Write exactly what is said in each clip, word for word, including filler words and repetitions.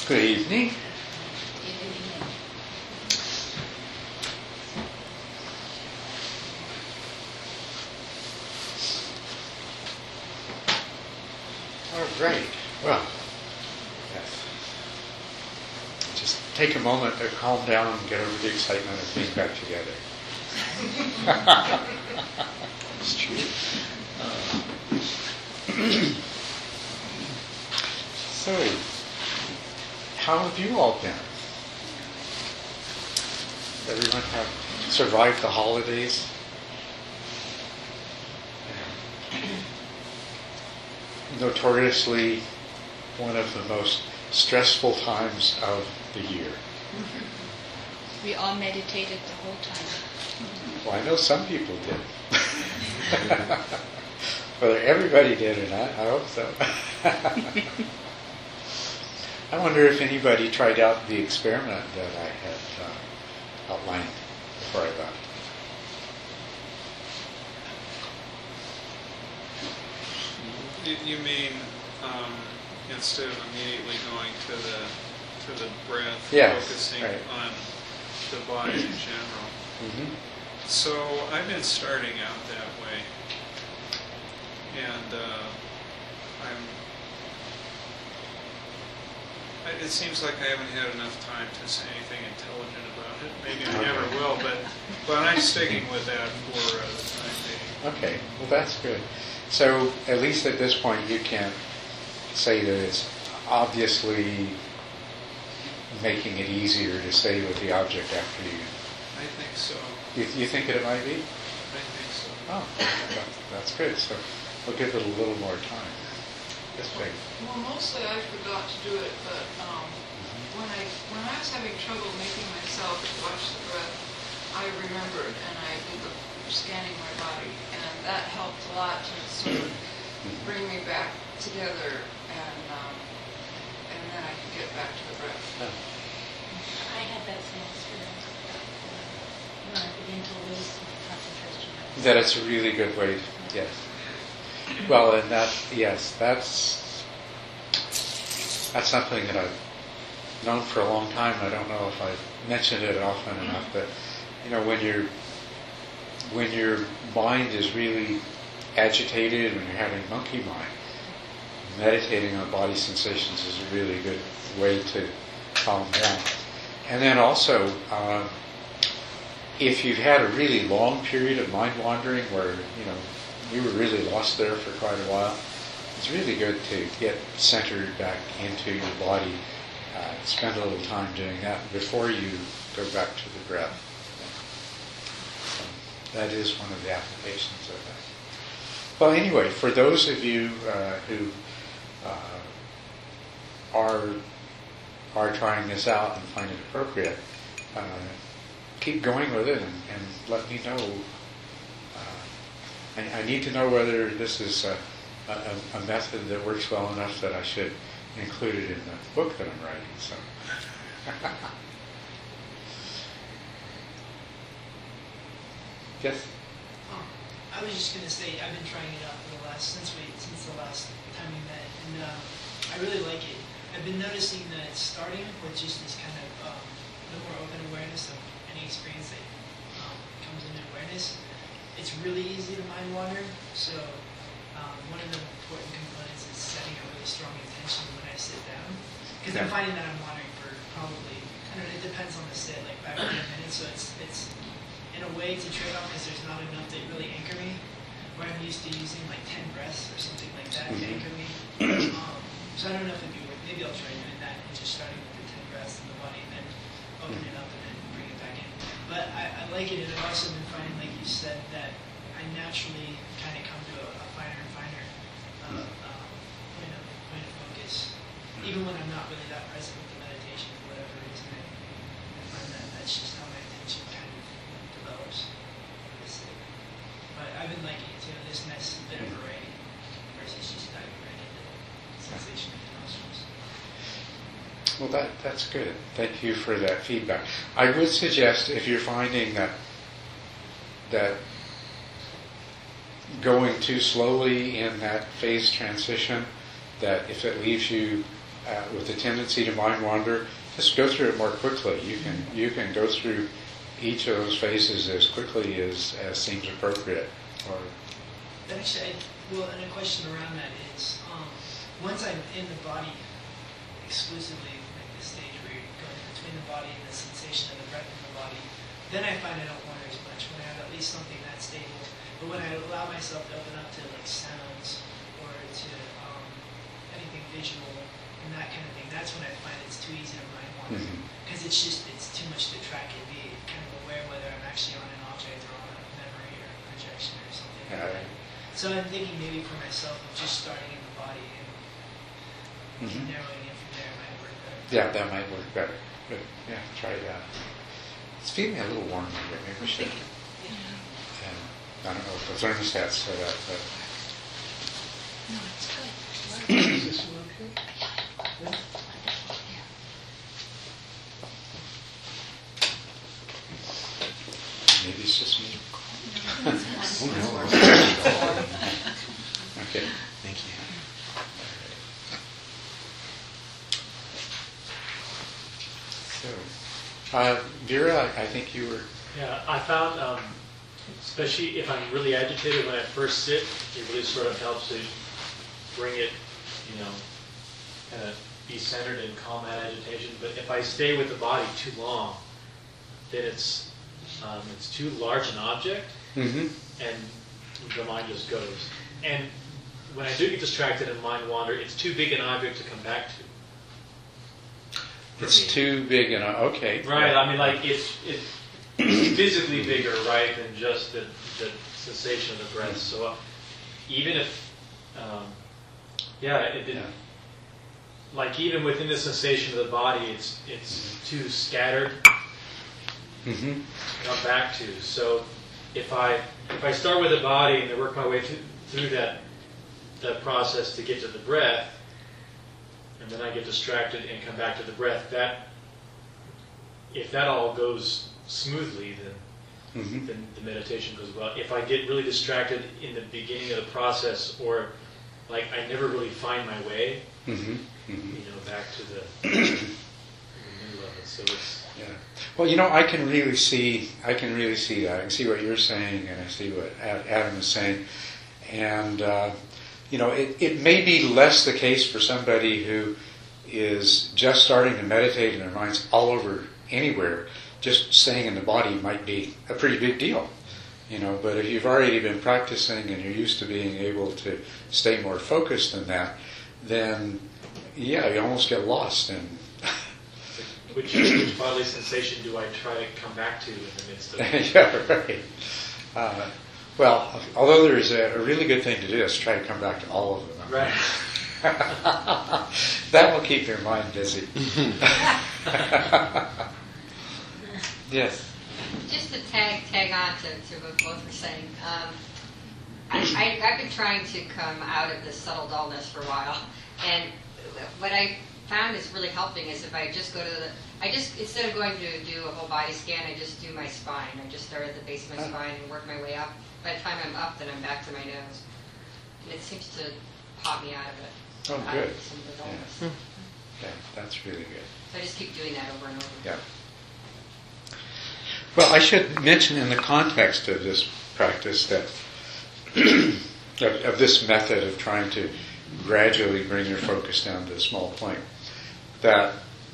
Good evening. All right. Well, yes. Just take a moment to calm down and get over the excitement of being back together. It's true. Uh, so, how have you all been? Everyone have survived the holidays? Notoriously one of the most stressful times of the year. We all meditated the whole time. Well, I know some people did. Whether everybody did or not, I hope so. I wonder if anybody tried out the experiment that I had uh, outlined before I left. You, you mean um, instead of immediately going to the to the breath, Yes, focusing right. on the body in general? Mm-hmm. So I've been starting out that way, and uh, I'm. I, it seems like I haven't had enough time to say anything intelligent about it. Maybe I never will, but but I'm sticking with that for uh, the time being. Okay, well that's good. So at least at this point you can say that it's obviously making it easier to stay with the object after you. I think so. You, you think that it might be? I think so. Oh, that, that's good. So we'll give it a little more time. This way. Well, mostly I forgot to do it, but um, when I when I was having trouble making myself watch the breath, I remembered and I did the scanning my body, and that helped a lot to sort of bring me back together, and um, and then I could get back to the breath. Oh. I had that same experience when I began to lose concentration. That it's a really good way. Yes. Well, and that yes, that's that's something that I've known for a long time. I don't know if I've mentioned it often enough, but you know, when you're when your mind is really agitated, when you're having monkey mind, meditating on body sensations is a really good way to calm down. And then also, uh, if you've had a really long period of mind wandering where, you know, you were really lost there for quite a while, it's really good to get centered back into your body, uh, spend a little time doing that before you go back to the breath. That is one of the applications of that. Well, anyway, for those of you uh, who uh, are are trying this out and find it appropriate, uh, keep going with it and, and let me know. Uh, I, I need to know whether this is a, a, a method that works well enough that I should include it in the book that I'm writing. So. Yes. Um, I was just going to say I've been trying it out for the last since we since the last time we met, and um, I really like it. I've been noticing that it's starting with just this kind of um, no more open awareness of any experience that um, comes into awareness. It's really easy to mind wander, so um, one of the important components is setting a really strong intention when I sit down, because Yeah. I'm finding that I'm wandering for probably I don't know, it depends on the sit, like five or ten minutes. So it's it's in a way to trade off because there's not enough that really anchor me. Where I'm used to using like ten breaths or something like that Mhm. to anchor me. Um, so I don't know if it'd be worth. Maybe I'll try doing that and just starting with the ten breaths in the body and then open it up and then bring it back in. But I, I like it, and I've also been finding, like you said, that I naturally kind of come to a, a finer and finer uh, um, point of point of focus, even when I'm not really that present with the meditation for whatever reason. I, I find that that's just how my attention kind of develops. But I've been liking it too, this nice bit of variety versus just diving right into the sensation of the nostrils. Well, that that's good. Thank you for that feedback. I would suggest if you're finding that that going too slowly in that phase transition, that if it leaves you uh, with a tendency to mind wander, just go through it more quickly. You can you can go through each of those phases as quickly as, as seems appropriate. Or Actually, I, well, and a question around that is, um, once I'm in the body exclusively, like the stage where you're going between the body and the sensation of the breath in the body, then I find I don't wander as much when I have at least something that's stable. But when I allow myself to open up to like sounds or to um, anything visual and that kind of thing, that's when I find it's too easy to mind wander. Because it's just, it's too much to track and be kind of aware whether I'm actually on an object or on a memory or a projection or something like Yeah. that. So I'm thinking maybe for myself of just starting in the body and Mhm. narrowing it from there might work better. yeah, that might work better. But yeah, try that. It's feeling a little warm here. Maybe we should. And I don't know if the thermostat's set up, but No, it's good. Is this one okay? Yeah. maybe it's just me. No, it's Oh, no. Okay. Thank you. So, uh, Vera, I, I think you were. Yeah, I found, um, especially if I'm really agitated when I first sit, it really sort of helps to bring it, you know, kind of be centered and calm that agitation. But if I stay with the body too long, then it's um, it's too large an object, Mm-hmm. and the mind just goes. And when I do get distracted and mind wander, it's too big an object to come back to. for It's me. too big and uh, okay. Right, I mean, like, it's, it's physically bigger, right, than just the, the sensation of the breath. So uh, even if, um, yeah, it didn't, Yeah. like, even within the sensation of the body, it's it's too scattered Mm-hmm. to come back to. So if I if I start with the body and I work my way through, through that that process to get to the breath, and then I get distracted and come back to the breath, that if that all goes smoothly, then Mm-hmm. then the meditation goes well. If I get really distracted in the beginning of the process, or like I never really find my way, Mm-hmm. you Mm-hmm. know, back to the, the new level. So it's Yeah. Well, you know, I can really see, I can really see that. I can see what you're saying, and I see what Ad- Adam is saying. And, uh, you know, it, it may be less the case for somebody who is just starting to meditate and their mind's all over anywhere. Just staying in the body might be a pretty big deal, you know. But if you've already been practicing and you're used to being able to stay more focused than that, then, yeah, you almost get lost in which which bodily sensation do I try to come back to in the midst of it? yeah, right. Uh, well, although there is a, a really good thing to do is try to come back to all of them. Right. That will keep your mind busy. Yes. Just to tag tag on to, to what both were saying, um, I, I, I've been trying to come out of this subtle dullness for a while, and what I found is really helping is if I just go to the, I just, instead of going to do a whole body scan, I just do my spine. I just start at the base of my spine and work my way up. By the time I'm up, then I'm back to my nose. And it seems to pop me out of it. Oh, out good. of some of the dullness. Yeah. Yeah, that's really good. So I just keep doing that over and over. Yeah. Well, I should mention in the context of this practice that of, of this method of trying to gradually bring your focus down to a small point, that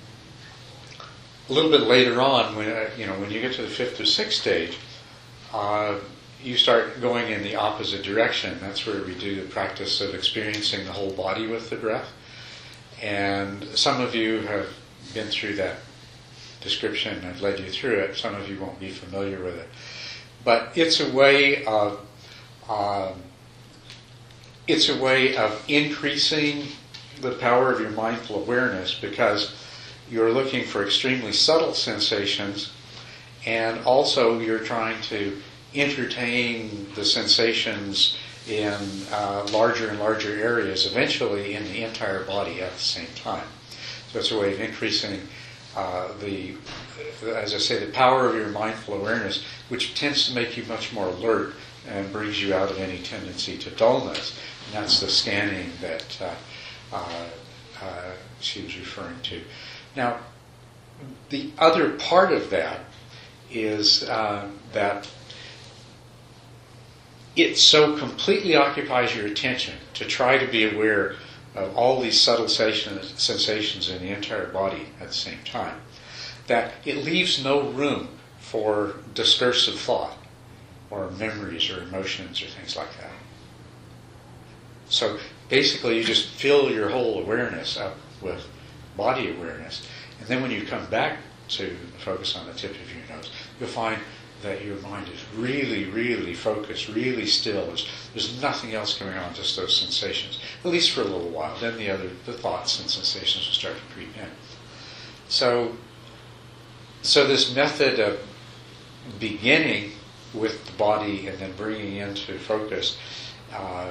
a little bit later on, when uh, you know when you get to the fifth or sixth stage, uh, you start going in the opposite direction. That's where we do the practice of experiencing the whole body with the breath. And some of you have been through that description. I've led you through it. Some of you won't be familiar with it. But it's a way of um, it's a way of increasing the power of your mindful awareness, because you're looking for extremely subtle sensations, and also you're trying to entertain the sensations in uh, larger and larger areas, eventually in the entire body at the same time. So it's a way of increasing uh, the, as I say, the power of your mindful awareness, which tends to make you much more alert and brings you out of any tendency to dullness. And that's the scanning that uh, uh, uh, she was referring to. Now, the other part of that is uh, that it so completely occupies your attention to try to be aware of all these subtle sensations in the entire body at the same time, that it leaves no room for discursive thought or memories or emotions or things like that. So basically you just fill your whole awareness up with body awareness, and then when you come back to focus on the tip of your nose, you'll find that your mind is really, really focused, really still. There's, there's nothing else going on, just those sensations, at least for a little while. Then the other, the thoughts and sensations will start to creep in. So, so this method of beginning with the body and then bringing into focus, uh,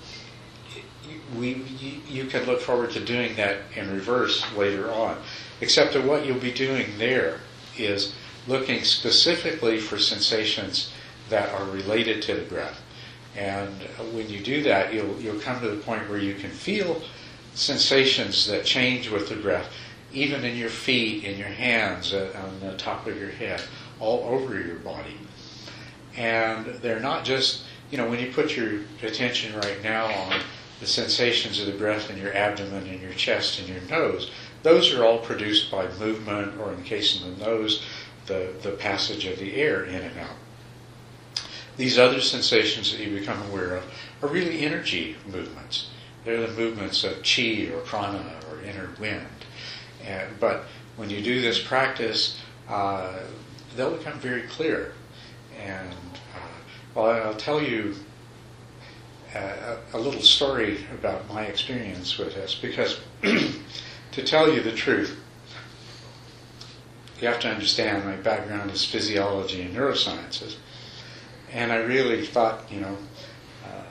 we you, you can look forward to doing that in reverse later on. Except that what you'll be doing there is looking specifically for sensations that are related to the breath. And when you do that, you'll you'll come to the point where you can feel sensations that change with the breath, even in your feet, in your hands, uh, on the top of your head, all over your body. And they're not just, you know, when you put your attention right now on the sensations of the breath in your abdomen and your chest and your nose, those are all produced by movement, or in the case of the nose, the, the passage of the air in and out. These other sensations that you become aware of are really energy movements. They're the movements of chi or prana or inner wind. And, but when you do this practice, uh, they'll become very clear. And uh, well, I'll tell you uh, a, a little story about my experience with this, because to tell you the truth, you have to understand my background is physiology and neurosciences. And I really thought, you know, uh,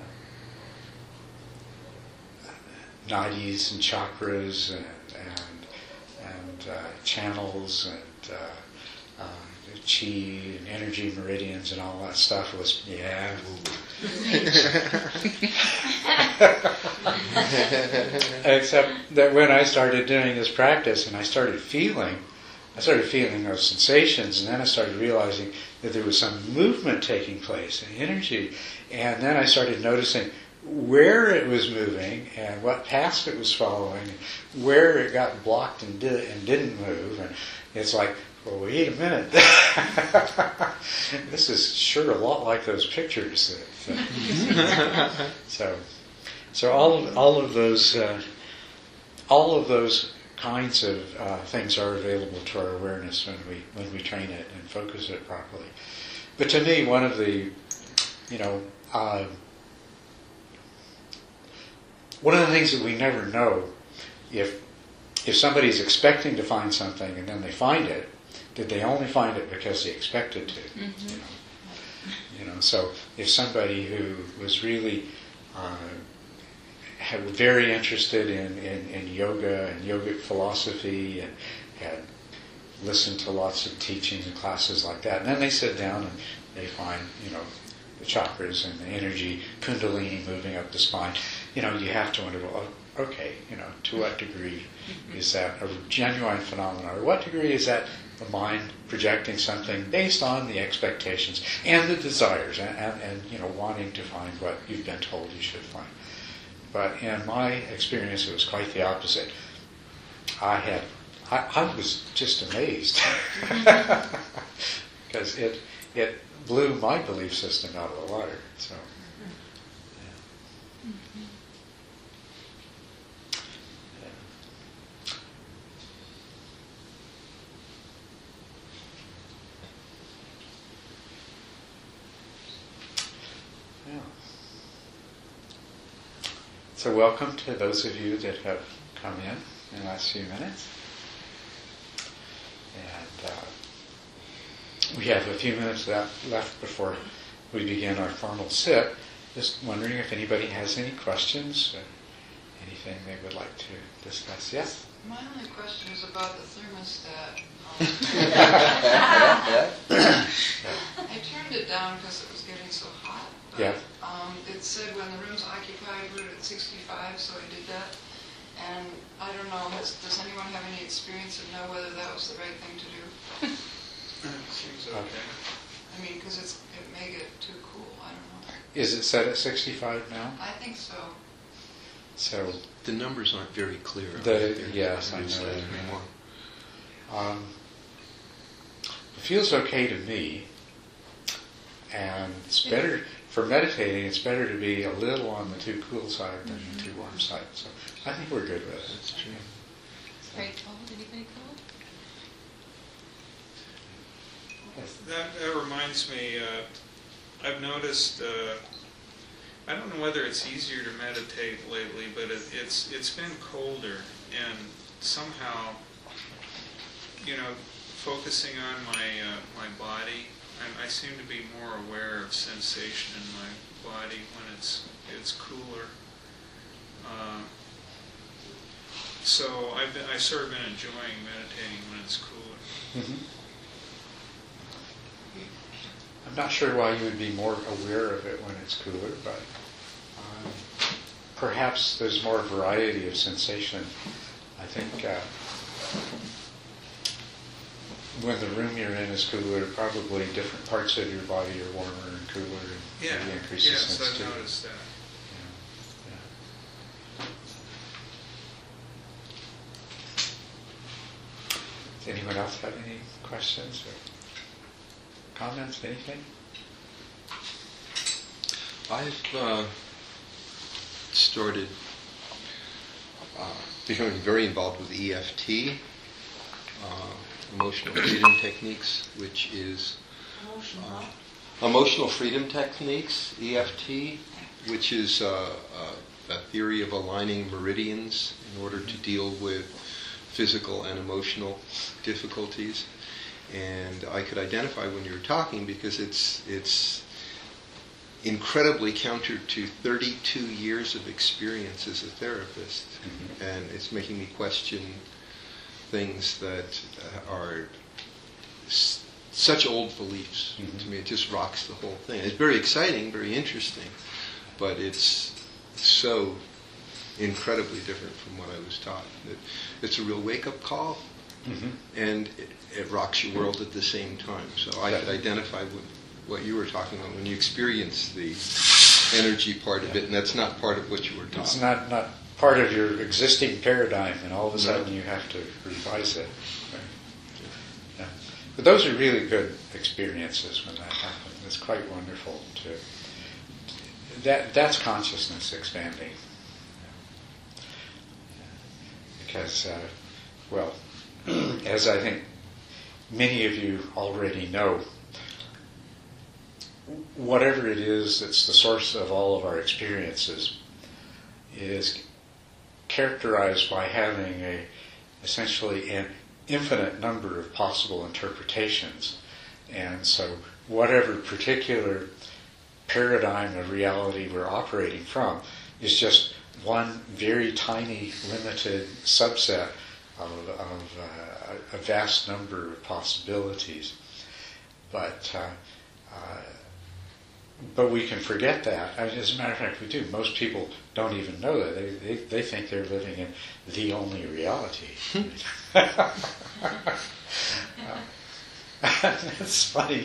nadis and chakras and, and, and uh, channels and uh, uh, chi and energy meridians and all that stuff was, yeah. Except that when I started doing this practice and I started feeling, I started feeling those sensations, and then I started realizing that there was some movement taking place, and energy, and then I started noticing where it was moving and what path it was following, and where it got blocked and, did, and didn't move, and it's like, well, wait a minute. This is sure a lot like those pictures. That, that so, so all of, all of those, uh, all of those kinds of uh, things are available to our awareness when we when we train it and focus it properly. But to me, one of the, you know, uh, one of the things that we never know, if if somebody's expecting to find something and then they find it, did they only find it because they expected to? Mm-hmm. You know? You know, so if somebody who was really uh, had, were very interested in, in, in yoga and yogic philosophy and had listened to lots of teachings and classes like that, and then they sit down and they find, you know, the chakras and the energy, kundalini moving up the spine. You know, you have to wonder, well, okay, you know, to what degree is that a genuine phenomenon, or what degree is that the mind projecting something based on the expectations and the desires and, and, and you know, wanting to find what you've been told you should find. But in my experience, it was quite the opposite. I had, I, I was just amazed because it it blew my belief system out of the water. So, yeah. Yeah. Yeah. So welcome to those of you that have come in in the last few minutes. And uh, we have a few minutes left before we begin our formal sit. Just wondering if anybody has any questions or anything they would like to discuss. Yes? My only question is about the thermostat. Um, I turned it down because it was getting so hot. But, Yeah. Um, it said when the room's occupied, put it at sixty-five, so I did that. And I don't know, has, does anyone have any experience and know whether that was the right thing to do? Seems okay. I mean, because it's it may get too cool. I don't know. Is it set at sixty-five now? I think so. So, The numbers aren't very clear. The- They're yes, I know newsletter that. anymore. um, it feels okay to me, and it's better for meditating. It's better to be a little on the too cool side than the too warm side. So, I think we're good with it. That's true. It's very cold. Anybody cold? That, that reminds me, uh, I've noticed, uh, I don't know whether it's easier to meditate lately, but it, it's it's been colder, and somehow, you know, focusing on my uh, my body, I, I seem to be more aware of sensation in my body when it's it's cooler. Uh, so I've been, I've sort of been enjoying meditating when it's cooler. Mm-hmm. I'm not sure why you would be more aware of it when it's cooler, but um, perhaps there's more variety of sensation. I think uh, when the room you're in is cooler, probably different parts of your body are warmer and cooler, and Yeah, maybe increases yes, I've sensitivity. noticed that. Does anyone else have any questions or comments, anything? I've uh, started uh, becoming very involved with E F T, uh, emotional freedom techniques, which is Emotional. uh, emotional freedom techniques, E F T, which is uh, uh, a theory of aligning meridians in order to deal with physical and emotional difficulties. And I could identify when you were talking because it's it's incredibly counter to thirty-two years of experience as a therapist, mm-hmm. and it's making me question things that uh, are s- such old beliefs. Mm-hmm. To me, it just rocks the whole thing. It's very exciting, very interesting, but it's so incredibly different from what I was taught. It, it's a real wake-up call, mm-hmm. and it, it rocks your world at the same time. So I could identify with what you were talking about when you experience the energy part of it, and that's not part of what you were taught. It's not, not part of your existing paradigm, and all of a sudden no. you have to revise it. Right? Yeah. But those are really good experiences when that happens. It's quite wonderful to... That that's consciousness expanding. Because, uh, well, as I think many of you already know, whatever it is that's the source of all of our experiences is characterized by having a essentially an infinite number of possible interpretations. And so whatever particular paradigm of reality we're operating from is just one very tiny, limited subset of, of uh, a vast number of possibilities. But uh, uh, but we can forget that. I mean, as a matter of fact, we do. Most people don't even know that. They they, they think they're living in the only reality. uh, that's funny.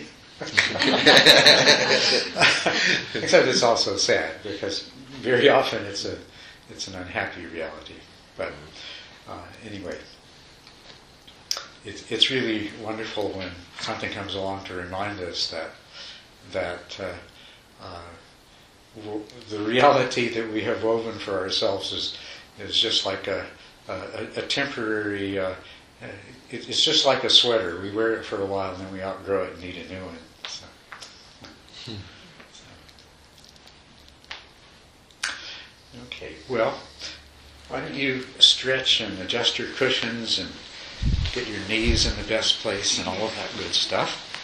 Except it's also sad because very often it's a it's an unhappy reality. But uh, anyway, it's it's really wonderful when something comes along to remind us that that uh, uh, w- the reality that we have woven for ourselves is is just like a a, a temporary. Uh, it, it's just like a sweater. We wear it for a while and then we outgrow it and need a new one. So. Hmm. Okay, well, why don't you stretch and adjust your cushions and get your knees in the best place and all of that good stuff.